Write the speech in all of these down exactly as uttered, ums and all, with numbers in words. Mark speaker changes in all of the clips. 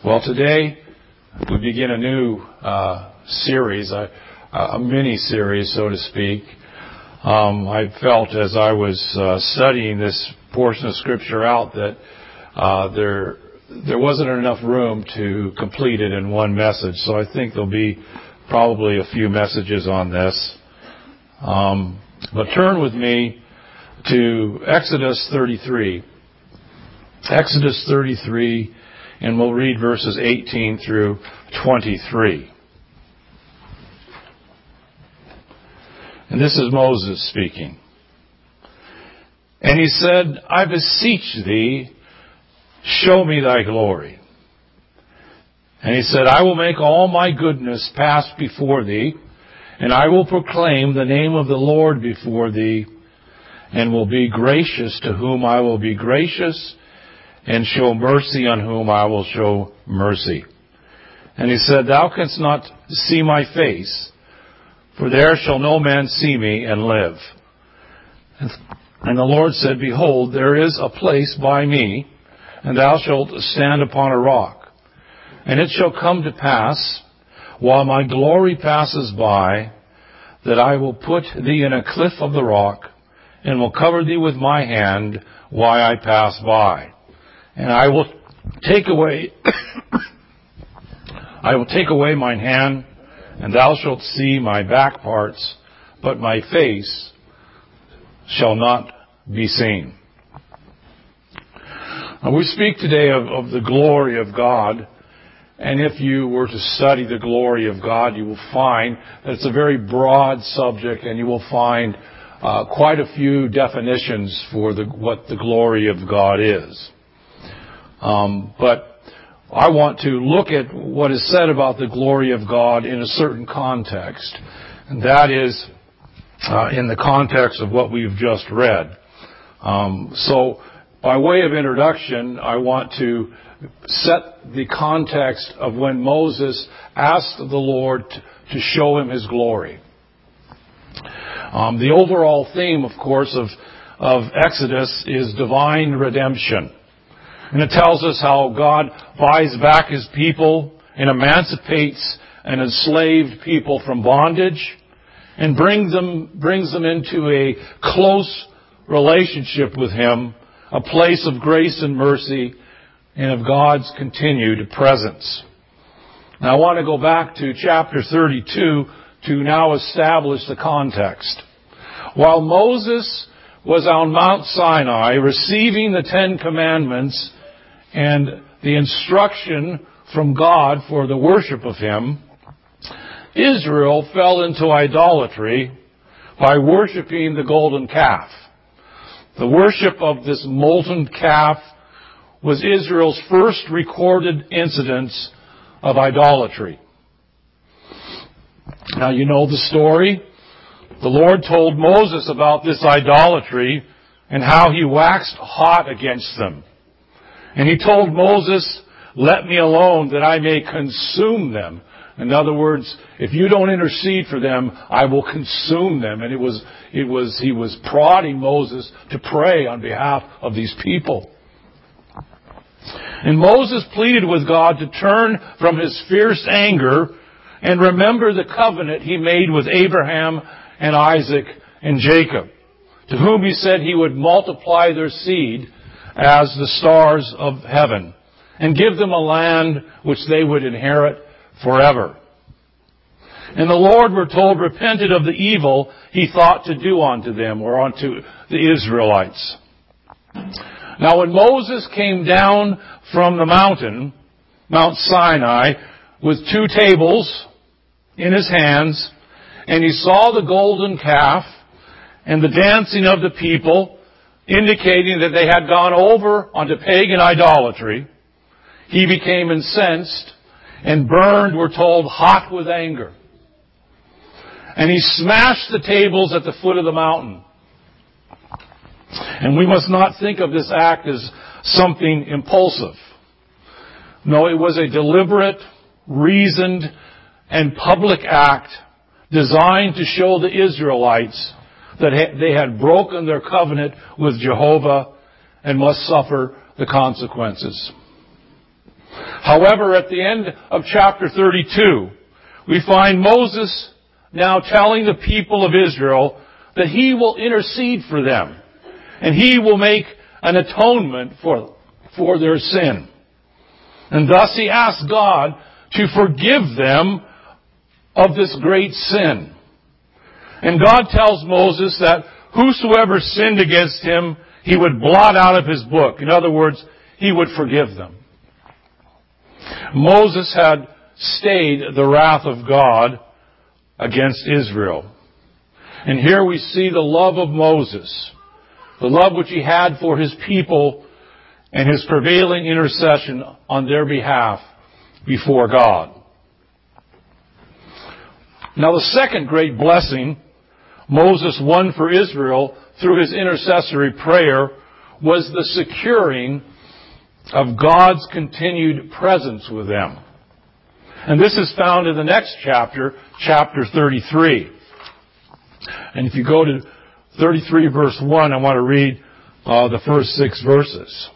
Speaker 1: Well, today we begin a new uh, series, a, a mini-series, so to speak. Um, I felt as I was uh, studying this portion of Scripture out that uh, there there wasn't enough room to complete it in one message. So I think there'll be probably a few messages on this. Um, but turn with me to Exodus thirty-three. Exodus thirty-three, and we'll read verses eighteen through twenty-three. And this is Moses speaking. And he said, I beseech thee, show me thy glory. And he said, I will make all my goodness pass before thee, and I will proclaim the name of the Lord before thee, and will be gracious to whom I will be gracious, and show mercy on whom I will show mercy. And he said, Thou canst not see my face, for there shall no man see me and live. And the Lord said, Behold, there is a place by me, and thou shalt stand upon a rock. And it shall come to pass, while my glory passes by, that I will put thee in a cliff of the rock, and will cover thee with my hand while I pass by. And I will take away, I will take away mine hand, and thou shalt see my back parts, but my face shall not be seen. Now we speak today of, of the glory of God, and if you were to study the glory of God, you will find that it's a very broad subject, and you will find uh, quite a few definitions for the, what the glory of God is. Um, but I want to look at what is said about the glory of God in a certain context. And that is uh, in the context of what we've just read. Um, so by way of introduction, I want to set the context of when Moses asked the Lord to show him his glory. Um, the overall theme, of course, of, of Exodus is divine redemption. And it tells us how God buys back his people and emancipates an enslaved people from bondage and brings them, brings them into a close relationship with him, a place of grace and mercy and of God's continued presence. Now I want to go back to chapter thirty-two to now establish the context. While Moses was on Mount Sinai receiving the Ten Commandments and the instruction from God for the worship of him, Israel fell into idolatry by worshiping the golden calf. The worship of this molten calf was Israel's first recorded incidence of idolatry. Now you know the story. The Lord told Moses about this idolatry and how he waxed hot against them. And he told Moses, let me alone that I may consume them. In other words, if you don't intercede for them, I will consume them. And it was, it was, he was prodding Moses to pray on behalf of these people. And Moses pleaded with God to turn from his fierce anger and remember the covenant he made with Abraham and Isaac and Jacob, to whom he said he would multiply their seed as the stars of heaven, and give them a land which they would inherit forever. And the Lord, we're told, repented of the evil he thought to do unto them, or unto the Israelites. Now when Moses came down from the mountain, Mount Sinai, with two tables in his hands, and he saw the golden calf and the dancing of the people, indicating that they had gone over onto pagan idolatry, he became incensed and burned, we're told, hot with anger. And he smashed the tables at the foot of the mountain. And we must not think of this act as something impulsive. No, it was a deliberate, reasoned, and public act designed to show the Israelites that they had broken their covenant with Jehovah and must suffer the consequences. However, at the end of chapter thirty-two, we find Moses now telling the people of Israel that he will intercede for them, and he will make an atonement for, for their sin. And thus he asks God to forgive them of this great sin. And God tells Moses that whosoever sinned against him, he would blot out of his book. In other words, he would forgive them. Moses had stayed the wrath of God against Israel. And here we see the love of Moses, the love which he had for his people and his prevailing intercession on their behalf before God. Now the second great blessing Moses won for Israel through his intercessory prayer was the securing of God's continued presence with them. And this is found in the next chapter, chapter thirty-three. And if you go to thirty-three verse one, I want to read uh, the first six verses.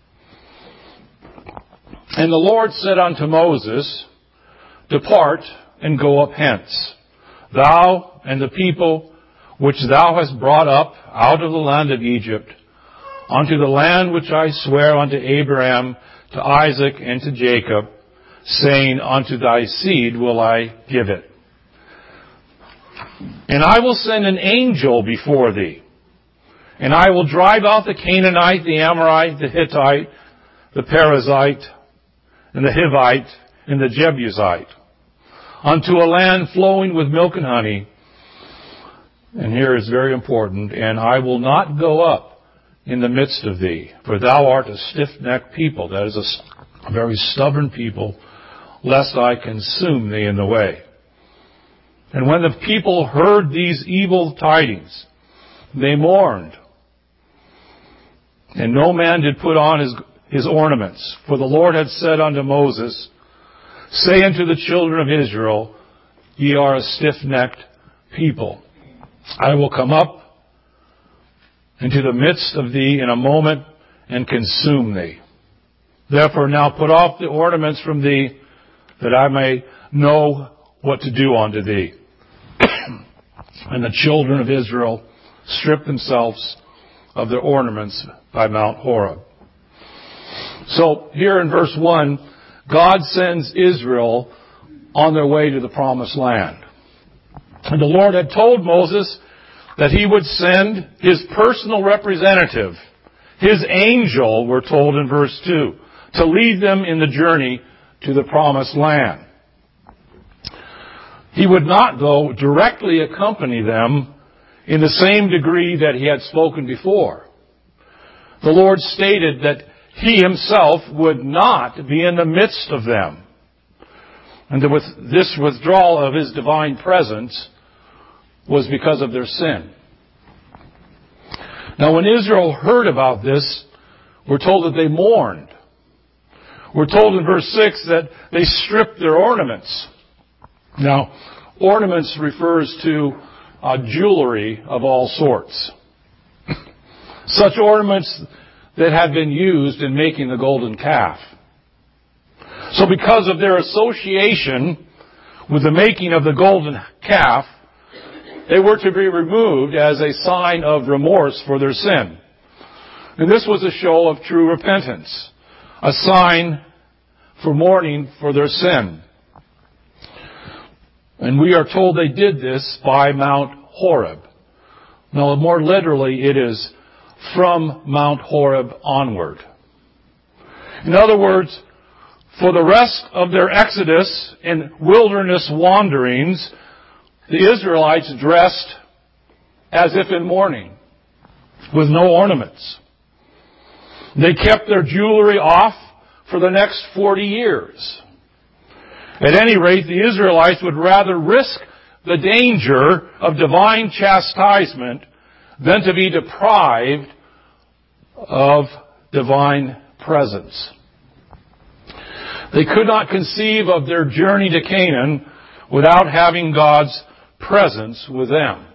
Speaker 1: And the Lord said unto Moses, Depart and go up hence, thou and the people which thou hast brought up out of the land of Egypt, unto the land which I swear unto Abraham, to Isaac, and to Jacob, saying, Unto thy seed will I give it. And I will send an angel before thee, and I will drive out the Canaanite, the Amorite, the Hittite, the Perizzite, and the Hivite, and the Jebusite, unto a land flowing with milk and honey. And here is very important, and I will not go up in the midst of thee, for thou art a stiff-necked people, that is a, a very stubborn people, lest I consume thee in the way. And when the people heard these evil tidings, they mourned. And no man did put on his, his ornaments, for the Lord had said unto Moses, Say unto the children of Israel, Ye are a stiff-necked people. I will come up into the midst of thee in a moment and consume thee. Therefore now put off the ornaments from thee, that I may know what to do unto thee. And the children of Israel stripped themselves of their ornaments by Mount Horeb. So here in verse one, God sends Israel on their way to the promised land. And the Lord had told Moses that he would send his personal representative, his angel, we're told in verse two, to lead them in the journey to the promised land. He would not, though, directly accompany them in the same degree that he had spoken before. The Lord stated that he himself would not be in the midst of them. And that with this withdrawal of his divine presence was because of their sin. Now when Israel heard about this, we're told that they mourned. We're told in verse six that they stripped their ornaments. Now, ornaments refers to uh, jewelry of all sorts. Such ornaments that had been used in making the golden calf. So because of their association with the making of the golden calf, they were to be removed as a sign of remorse for their sin. And this was a show of true repentance, a sign for mourning for their sin. And we are told they did this by Mount Horeb. Now, more literally, it is from Mount Horeb onward. In other words, for the rest of their exodus and wilderness wanderings, the Israelites dressed as if in mourning, with no ornaments. They kept their jewelry off for the next forty years. At any rate, the Israelites would rather risk the danger of divine chastisement than to be deprived of divine presence. They could not conceive of their journey to Canaan without having God's presence with them.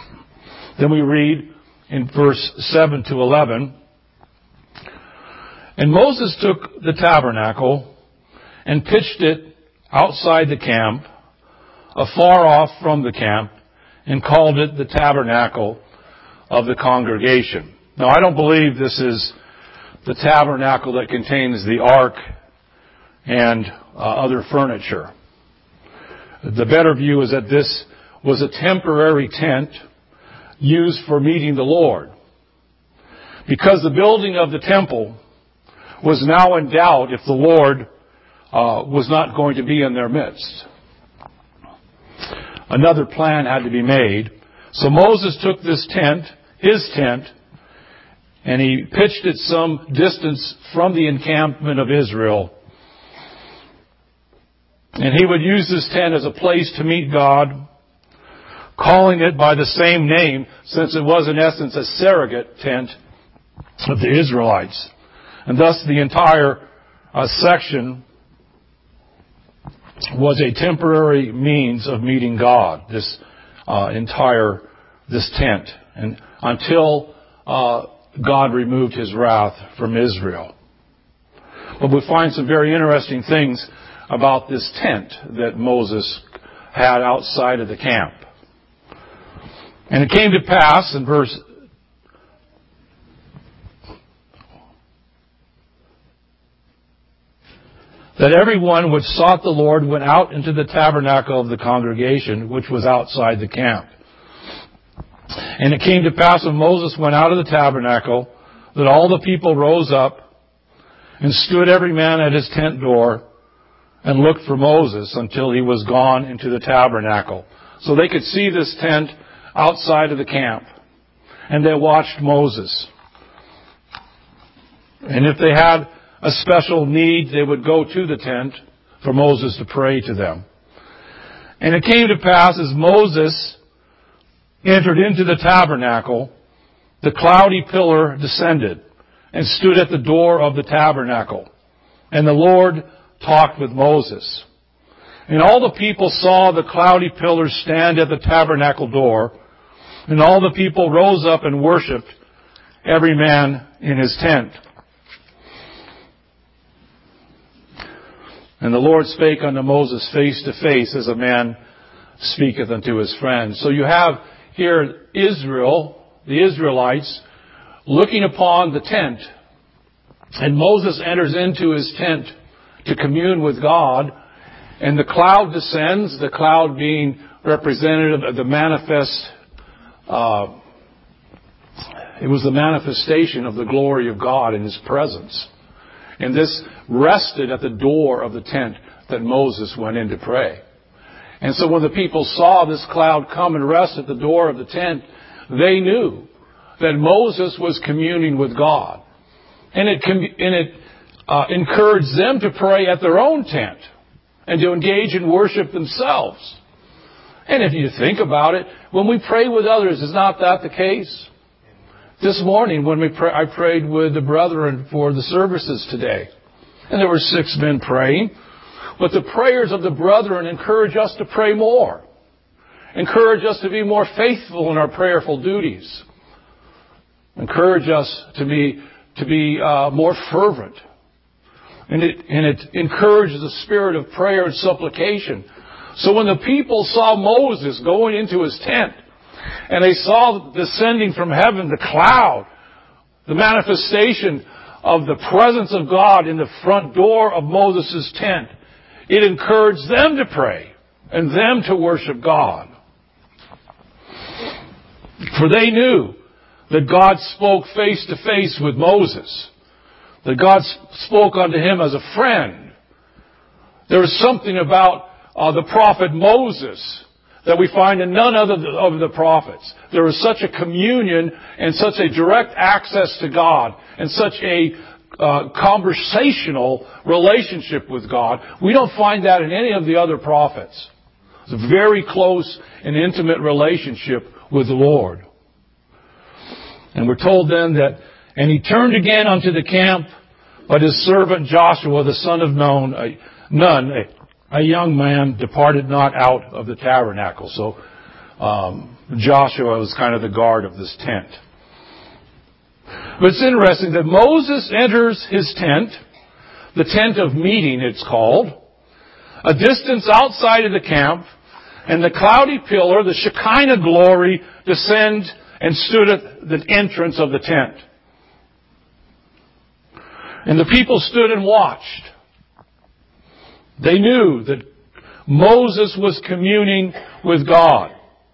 Speaker 1: Then we read in verse seven to eleven, And Moses took the tabernacle and pitched it outside the camp, afar off from the camp, and called it the tabernacle of the congregation. Now, I don't believe this is the tabernacle that contains the ark and uh, other furniture. The better view is that this was a temporary tent used for meeting the Lord, because the building of the temple was now in doubt if the Lord uh, was not going to be in their midst. Another plan had to be made. So Moses took this tent, his tent, and he pitched it some distance from the encampment of Israel. And he would use this tent as a place to meet God, calling it by the same name, since it was in essence a surrogate tent of the Israelites. And thus the entire uh, section was a temporary means of meeting God, this uh, entire, this tent, and until uh, God removed His wrath from Israel. But we find some very interesting things about this tent that Moses had outside of the camp. And it came to pass in verse that everyone which sought the Lord went out into the tabernacle of the congregation, which was outside the camp. And it came to pass when Moses went out of the tabernacle, that all the people rose up and stood every man at his tent door and looked for Moses until he was gone into the tabernacle. So they could see this tent outside of the camp. And they watched Moses. And if they had a special need, they would go to the tent for Moses to pray to them. And it came to pass as Moses entered into the tabernacle, the cloudy pillar descended and stood at the door of the tabernacle. And the Lord talked with Moses. And all the people saw the cloudy pillar stand at the tabernacle door. And all the people rose up and worshipped, every man in his tent. And the Lord spake unto Moses face to face, as a man speaketh unto his friend. So you have here Israel, the Israelites, looking upon the tent. And Moses enters into his tent to commune with God. And the cloud descends, the cloud being representative of the manifest, uh, it was the manifestation of the glory of God in His presence. And this rested at the door of the tent that Moses went in to pray. And so when the people saw this cloud come and rest at the door of the tent, they knew that Moses was communing with God. And it, and it uh, encouraged them to pray at their own tent and to engage in worship themselves. And if you think about it, when we pray with others, is not that the case? This morning, when we pray, I prayed with the brethren for the services today. And there were six men praying. But the prayers of the brethren encourage us to pray more. Encourage us to be more faithful in our prayerful duties. Encourage us to be, to be uh, more fervent. And it, and it encourages the spirit of prayer and supplication. So when the people saw Moses going into his tent, and they saw descending from heaven the cloud, the manifestation of the presence of God in the front door of Moses' tent, it encouraged them to pray and them to worship God. For they knew that God spoke face to face with Moses, that God spoke unto him as a friend. There was something about uh, the prophet Moses that we find in none other of the prophets. There was such a communion and such a direct access to God and such a uh, conversational relationship with God. We don't find that in any of the other prophets. It's a very close and intimate relationship with the Lord. And we're told then that, and he turned again unto the camp, but his servant Joshua, the son of Nun, a, Nun, a, a young man, departed not out of the tabernacle. So um, Joshua was kind of the guard of this tent. But it's interesting that Moses enters his tent, the tent of meeting it's called, a distance outside of the camp, and the cloudy pillar, the Shekinah glory, descended and stood at the entrance of the tent. And the people stood and watched. They knew that Moses was communing with God.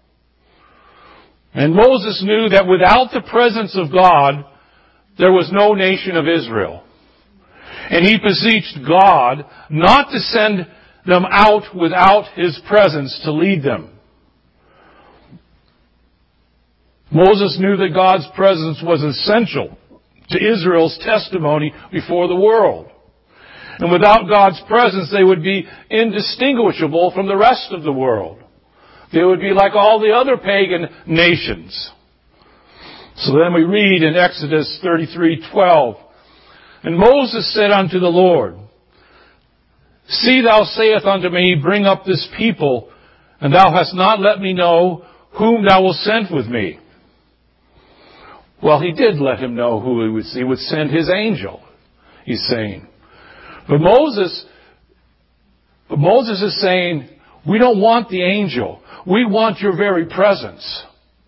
Speaker 1: And Moses knew that without the presence of God, there was no nation of Israel. And he beseeched God not to send them out without His presence to lead them. Moses knew that God's presence was essential to Israel's testimony before the world. And without God's presence, they would be indistinguishable from the rest of the world. They would be like all the other pagan nations. So then we read in Exodus thirty-three twelve, "And Moses said unto the Lord, See, thou sayest unto me, Bring up this people, and thou hast not let me know whom thou wilt send with me." Well, he did let him know who he would see. He would send his angel, he's saying. But Moses, but Moses is saying, we don't want the angel. We want your very presence.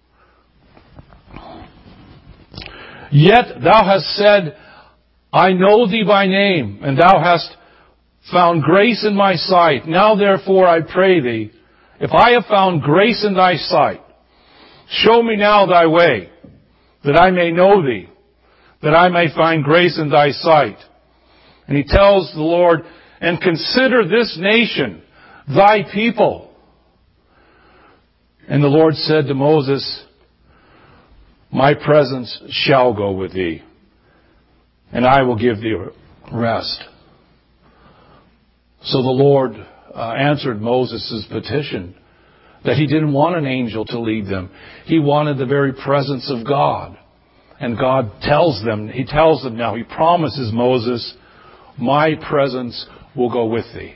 Speaker 1: Yet thou hast said, I know thee by name, and thou hast found grace in my sight. Now therefore I pray thee, if I have found grace in thy sight, show me now thy way, that I may know thee, that I may find grace in thy sight. And he tells the Lord, and consider this nation, thy people. And the Lord said to Moses, my presence shall go with thee, and I will give thee rest. So the Lord uh, answered Moses' petition that he didn't want an angel to lead them. He wanted the very presence of God. And God tells them, He tells them now, He promises Moses, my presence will go with thee.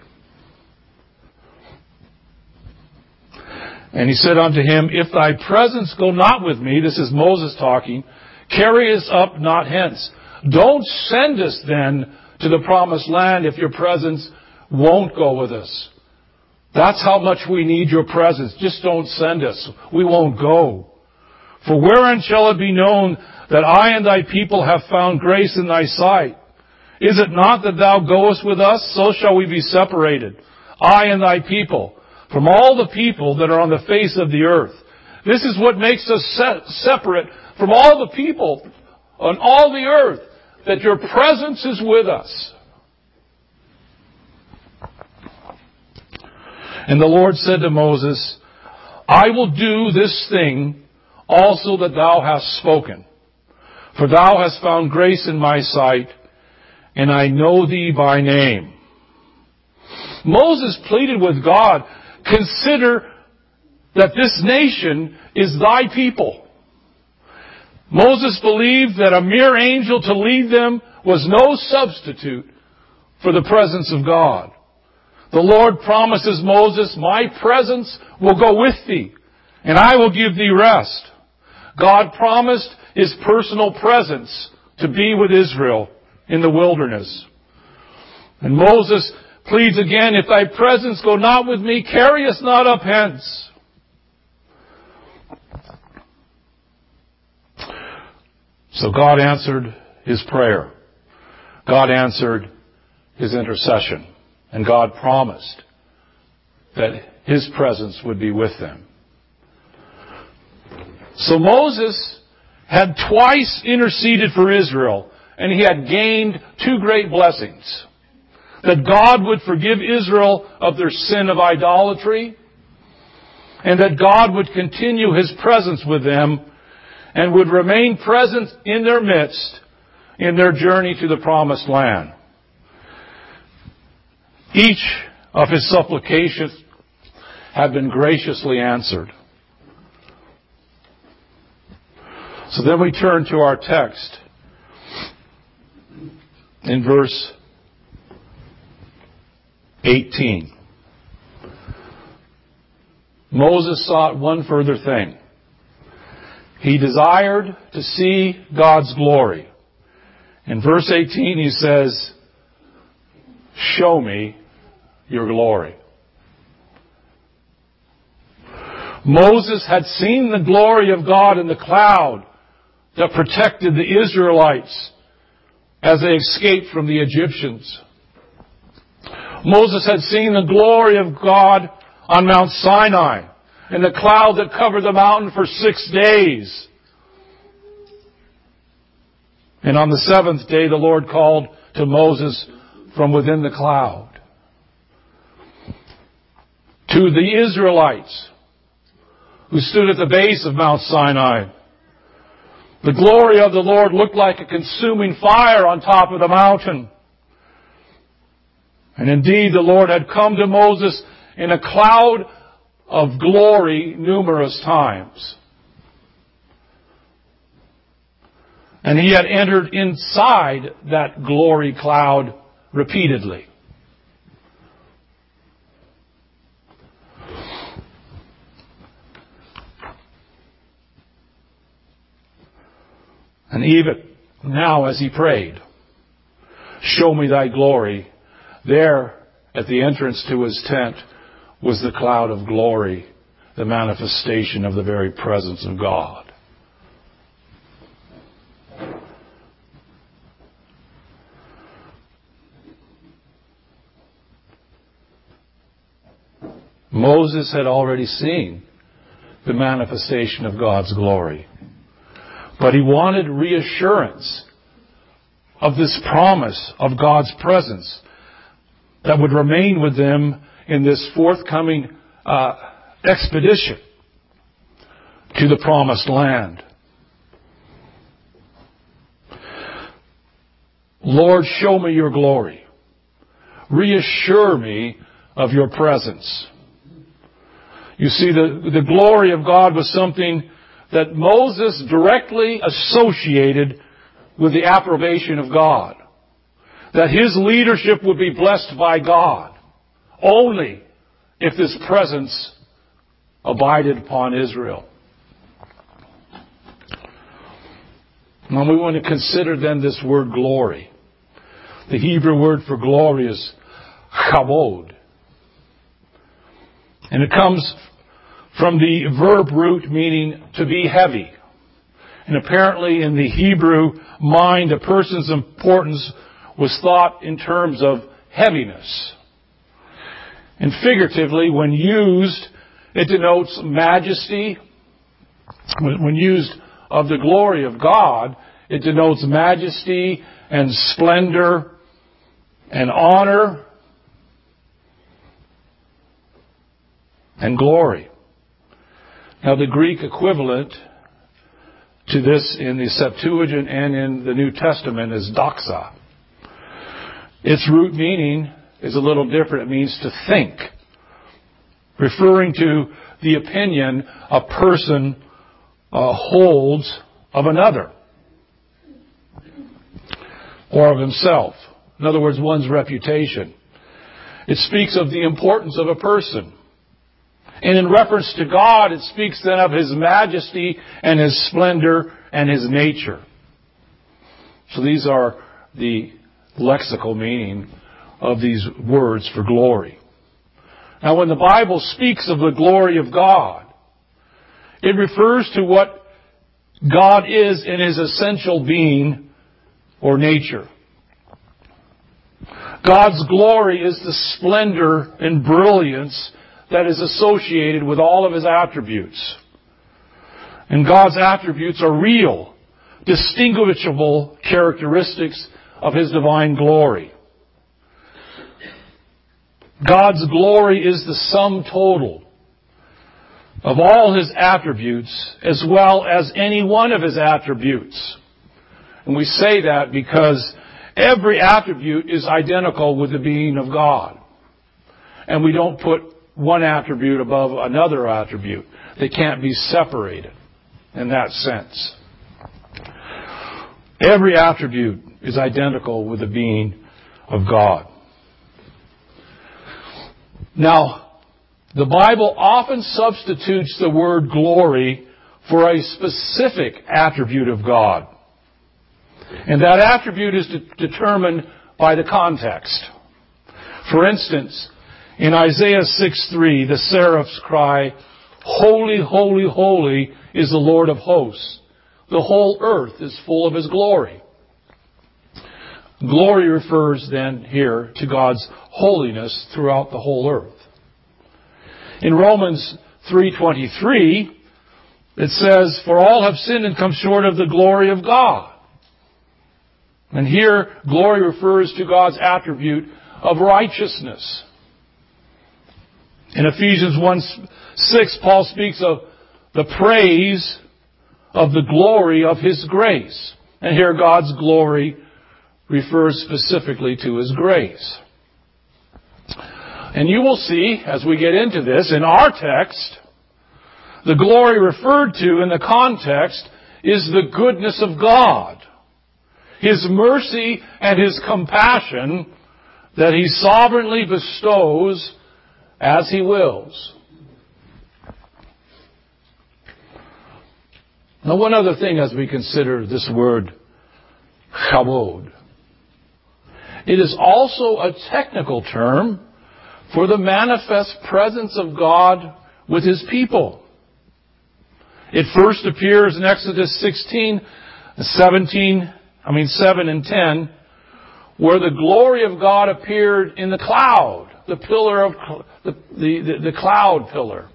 Speaker 1: And he said unto him, if thy presence go not with me, this is Moses talking, carry us up not hence. Don't send us then to the promised land if your presence won't go with us. That's how much we need your presence. Just don't send us. We won't go. For wherein shall it be known that I and thy people have found grace in thy sight? Is it not that thou goest with us? So shall we be separated, I and thy people, from all the people that are on the face of the earth. This is what makes us se- separate from all the people on all the earth, that your presence is with us. And the Lord said to Moses, I will do this thing also that thou hast spoken. For thou hast found grace in my sight, and I know thee by name. Moses pleaded with God, consider that this nation is thy people. Moses believed that a mere angel to lead them was no substitute for the presence of God. The Lord promises Moses, my presence will go with thee, and I will give thee rest. God promised His personal presence to be with Israel in the wilderness. And Moses pleads again, if thy presence go not with me, carry us not up hence. So God answered his prayer. God answered his intercession. And God promised that His presence would be with them. So Moses had twice interceded for Israel, and he had gained two great blessings. That God would forgive Israel of their sin of idolatry, and that God would continue His presence with them and would remain present in their midst in their journey to the promised land. Each of his supplications have been graciously answered. So then we turn to our text in verse eighteen. Moses sought one further thing. He desired to see God's glory. In verse eighteen he says, "Show me your glory." Moses had seen the glory of God in the cloud that protected the Israelites as they escaped from the Egyptians. Moses had seen the glory of God on Mount Sinai in the cloud that covered the mountain for six days. And on the seventh day, the Lord called to Moses from within the cloud. To the Israelites who stood at the base of Mount Sinai, the glory of the Lord looked like a consuming fire on top of the mountain. And indeed, the Lord had come to Moses in a cloud of glory numerous times. And he had entered inside that glory cloud repeatedly. And even now as he prayed, "Show me thy glory," there at the entrance to his tent was the cloud of glory, the manifestation of the very presence of God. Moses had already seen the manifestation of God's glory. But he wanted reassurance of this promise of God's presence that would remain with them in this forthcoming uh, expedition to the promised land. "Lord, show me your glory. Reassure me of your presence." You see, the, the glory of God was something that Moses directly associated with the approbation of God. That his leadership would be blessed by God only if this presence abided upon Israel. Now we want to consider then this word glory. The Hebrew word for glory is chabod. And it comes from the verb root meaning to be heavy. And apparently in the Hebrew mind, a person's importance was thought in terms of heaviness. And figuratively, when used, it denotes majesty. When used of the glory of God, it denotes majesty and splendor and honor and glory. Now, the Greek equivalent to this in the Septuagint and in the New Testament is doxa. Its root meaning is a little different. It means to think, referring to the opinion a person uh, holds of another or of himself. In other words, one's reputation. It speaks of the importance of a person. And in reference to God, it speaks then of His majesty and His splendor and His nature. So these are the lexical meaning of these words for glory. Now when the Bible speaks of the glory of God, it refers to what God is in His essential being or nature. God's glory is the splendor and brilliance that is associated with all of His attributes. And God's attributes are real, distinguishable characteristics of His divine glory. God's glory is the sum total of all His attributes as well as any one of His attributes. And we say that because every attribute is identical with the being of God. And we don't put one attribute above another attribute. They can't be separated in that sense. Every attribute is identical with the being of God. Now, the Bible often substitutes the word glory for a specific attribute of God. And that attribute is de- determined by the context. For instance, in Isaiah six three, the seraphs cry, "Holy, holy, holy is the Lord of hosts. The whole earth is full of His glory." Glory refers then here to God's holiness throughout the whole earth. In Romans three twenty-three, it says, "For all have sinned and come short of the glory of God." And here, glory refers to God's attribute of righteousness. In Ephesians one six, Paul speaks of the praise of the glory of His grace. And here God's glory refers specifically to His grace. And you will see, as we get into this, in our text, the glory referred to in the context is the goodness of God. His mercy and His compassion that He sovereignly bestows as He wills. Now, one other thing as we consider this word, chabod. It is also a technical term for the manifest presence of God with His people. It first appears in Exodus sixteen, seventeen, I mean seven and ten, where the glory of God appeared in the cloud, the pillar of the, the, the, the cloud pillar.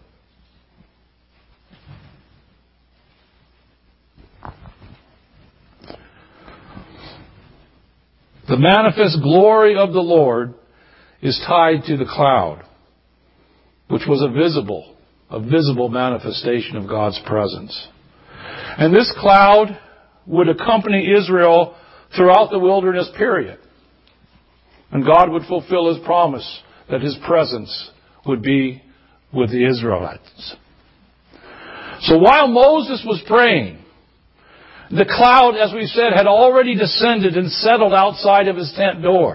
Speaker 1: The manifest glory of the Lord is tied to the cloud, which was a visible, a visible manifestation of God's presence. And this cloud would accompany Israel throughout the wilderness period. And God would fulfill His promise that His presence would be with the Israelites. So while Moses was praying, the cloud, as we said, had already descended and settled outside of his tent door.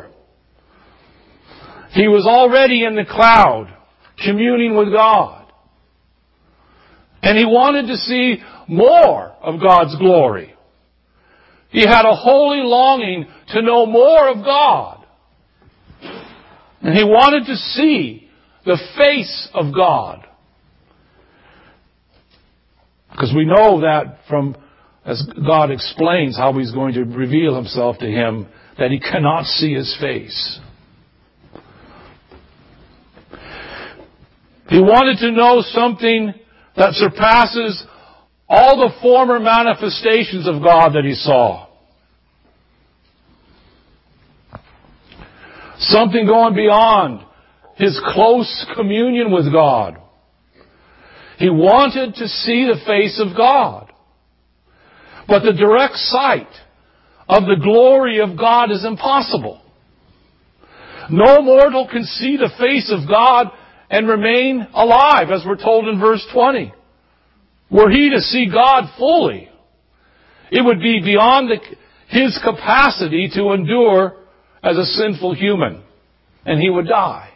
Speaker 1: He was already in the cloud, communing with God. And he wanted to see more of God's glory. He had a holy longing to know more of God. And he wanted to see the face of God. Because we know that from, as God explains how He's going to reveal Himself to him, that he cannot see His face. He wanted to know something that surpasses all the former manifestations of God that he saw. Something going beyond his close communion with God. He wanted to see the face of God. But the direct sight of the glory of God is impossible. No mortal can see the face of God and remain alive, as we're told in verse twenty. Were he to see God fully, it would be beyond the, his capacity to endure as a sinful human, and he would die.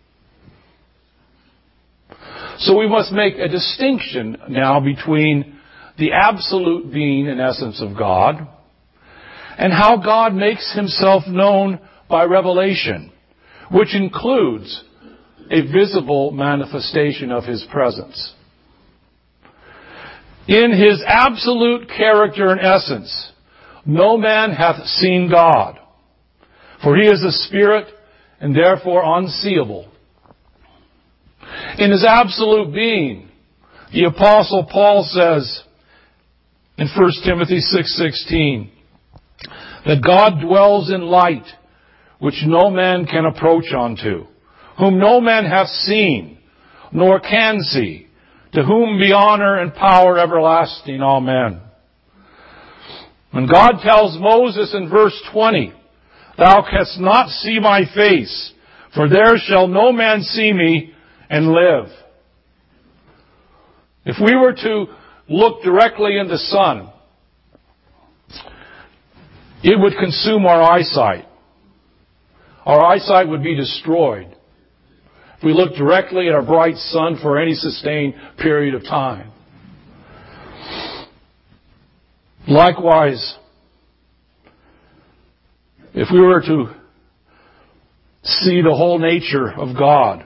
Speaker 1: So we must make a distinction now between the absolute being and essence of God and how God makes Himself known by revelation, which includes a visible manifestation of His presence. In His absolute character and essence, no man hath seen God, for He is a spirit and therefore unseeable. In His absolute being, the Apostle Paul says in First Timothy six sixteen, that God dwells in light, which no man can approach unto, whom no man hath seen, nor can see, to whom be honor and power everlasting. Amen. When God tells Moses in verse twenty, "Thou canst not see my face, for there shall no man see me and live." If we were to look directly in the sun, it would consume our eyesight. Our eyesight would be destroyed if we look directly at a bright sun for any sustained period of time. Likewise, if we were to see the whole nature of God,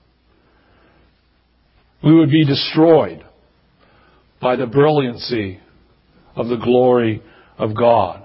Speaker 1: we would be destroyed by the brilliancy of the glory of God.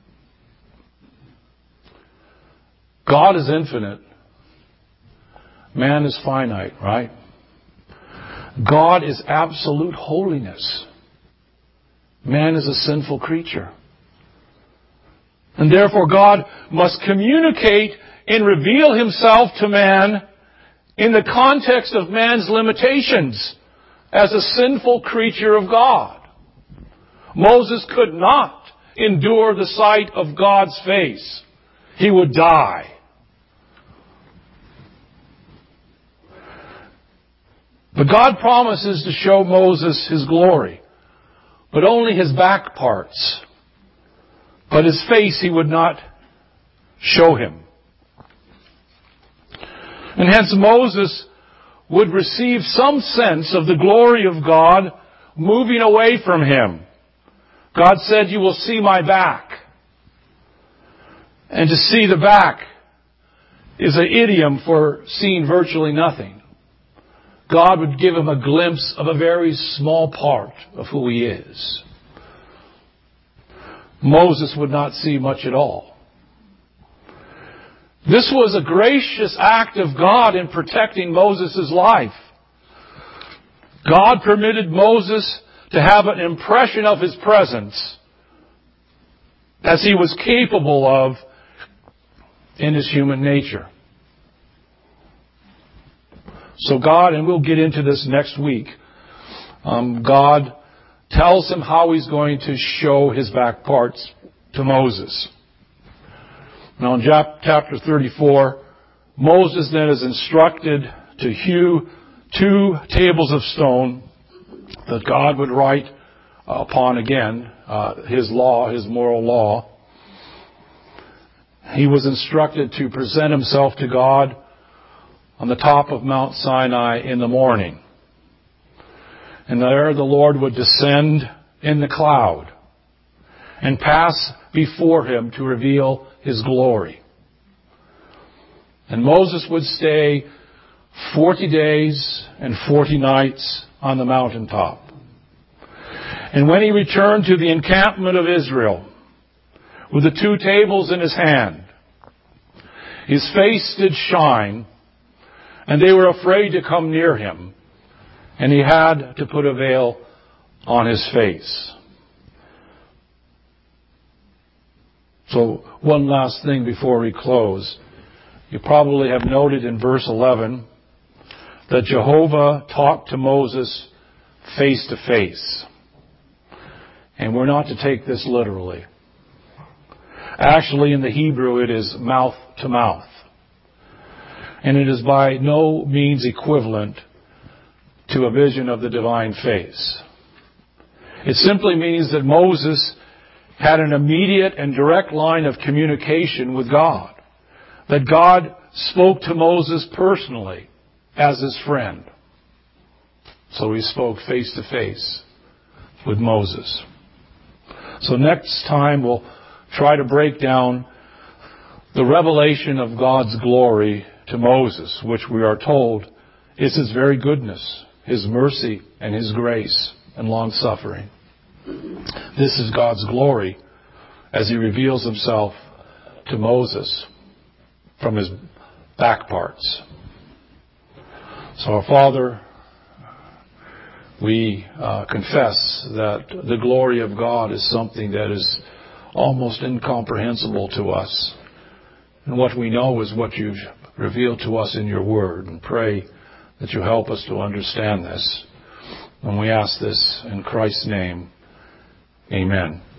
Speaker 1: God is infinite. Man is finite, right? God is absolute holiness. Man is a sinful creature. And therefore God must communicate and reveal himself to man in the context of man's limitations as a sinful creature of God. Moses could not endure the sight of God's face. He would die. But God promises to show Moses his glory, but only his back parts. But his face he would not show him. And hence Moses would receive some sense of the glory of God moving away from him. God said, "You will see my back." And to see the back is an idiom for seeing virtually nothing. God would give him a glimpse of a very small part of who he is. Moses would not see much at all. This was a gracious act of God in protecting Moses' life. God permitted Moses to have an impression of his presence as he was capable of in his human nature. So God, and we'll get into this next week, um, God tells him how he's going to show his back parts to Moses. Now in chapter thirty-four, Moses then is instructed to hew two tables of stone that God would write upon again, uh, his law, his moral law. He was instructed to present himself to God on the top of Mount Sinai in the morning. And there the Lord would descend in the cloud and pass before him to reveal his glory. And Moses would stay forty days and forty nights on the mountaintop. And when he returned to the encampment of Israel with the two tables in his hand, his face did shine, and they were afraid to come near him, and he had to put a veil on his face. So one last thing before we close. You probably have noted in verse eleven that Jehovah talked to Moses face to face. And we're not to take this literally. Actually, in the Hebrew, it is mouth to mouth. And it is by no means equivalent to a vision of the divine face. It simply means that Moses had an immediate and direct line of communication with God. That God spoke to Moses personally as his friend. So he spoke face to face with Moses. So next time we'll try to break down the revelation of God's glory to Moses, which we are told is his very goodness, his mercy, and his grace and long-suffering. This is God's glory as he reveals himself to Moses from his back parts. So our Father, we uh, confess that the glory of God is something that is almost incomprehensible to us. And what we know is what you've revealed to us in your word, and pray that you help us to understand this. And we ask this in Christ's name. Amen.